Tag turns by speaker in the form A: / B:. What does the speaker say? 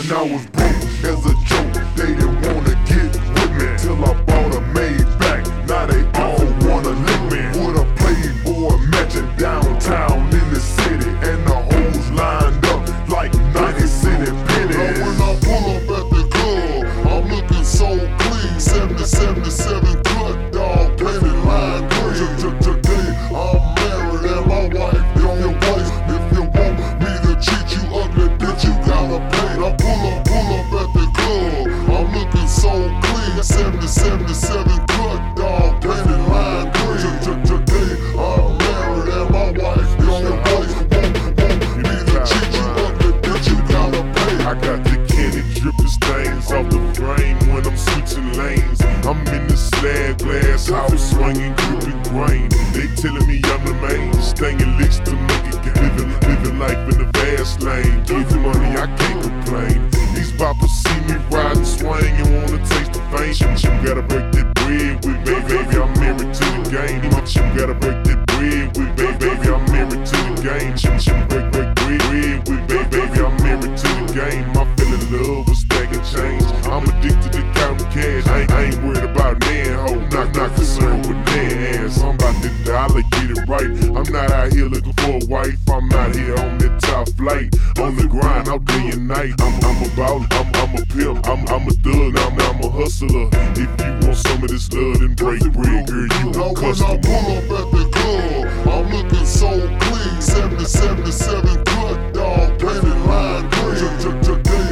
A: When I was broke as a joke, they didn't wanna get with me till I bought a Maybach. Now they all wanna lick me with a Playboy matching downtown in the city, and the hoes lined up like 90 city pennies.
B: Now when I pull up at the club, I'm looking so clean. 77 cut, dog, painted lime green. Today I'm married and my wife on your wife. If you want me to treat you ugly, bitch, you gotta pay. I pull up at the club, I'm looking so clean. 77 cut, dog, painted lime green. Today I'm married and my wife on your wife. Want me to treat you ugly, bitch, you gotta pay.
A: I got the candy dripping stains off the frame when I'm switching lanes. I'm in the slab glass house swinging dripping grain. They telling me I'm the main, stanging licks to make it get living life in the fast lane. Give money, I can't complain. These boppers see me riding, swing and wanna taste the fame. You gotta break that bread with me, baby. I'm married to the game. You gotta break that bread with me, baby. I'm married to the game. You break bread with me, baby. I'm married to the game. I fell in love with stacking change. I'm addicted to counting cash. I ain't worried about man ho, not concerned with man ass. I'm about the dollar, get it right. I'm not out here looking for a wife. I'm out here on that top flight, on the grind out day and night. I'm a baller, I'm a pimp, I'm a thug, I'm a hustler. If you want some of this love, then break bread, girl, you
B: Now
A: a
B: when I
A: customer.
B: pull up at the club, I'm looking so clean. 77 cut, dog, painted lime green. Today